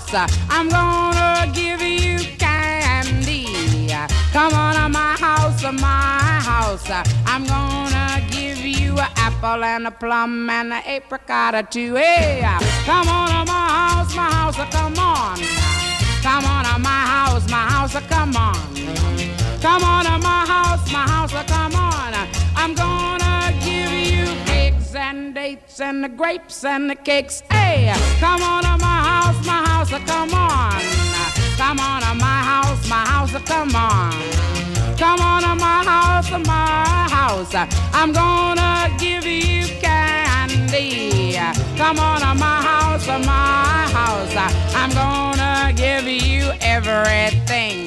house. I'm gonna give you candy. Come on to my house, my house. I'm gonna give you an apple and a plum and an apricot too. Hey, come on to my house, come on. Come on to my house, come on. Come on to my house, come on. I'm gonna give you cakes and dates and the grapes and the cakes. Hey, come on to my house, come on. Come on to my house, come on. Come on to my house, I'm gonna give you candy. Come on to my house, I'm gonna give you everything.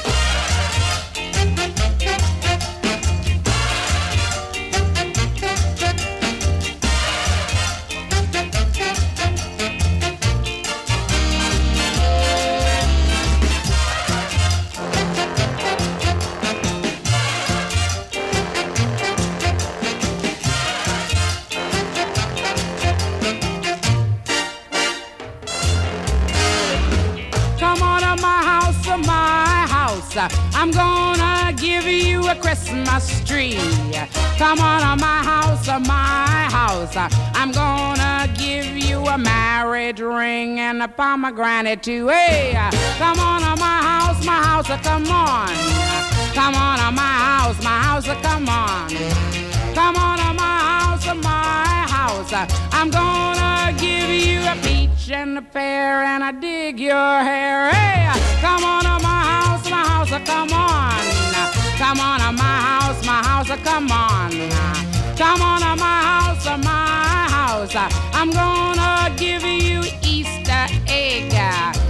I'm gonna give you a Christmas tree. Come on to my house, I'm gonna give you a marriage ring and a pomegranate too. Hey, come on to my house, come on. Come on to my house, come on. Come on to my house, I'm gonna give you a peach and a pear and I dig your hair. Hey, come on to my house, come on. Come on to my house, come on. Come on to my house, I'm gonna give you Easter egg.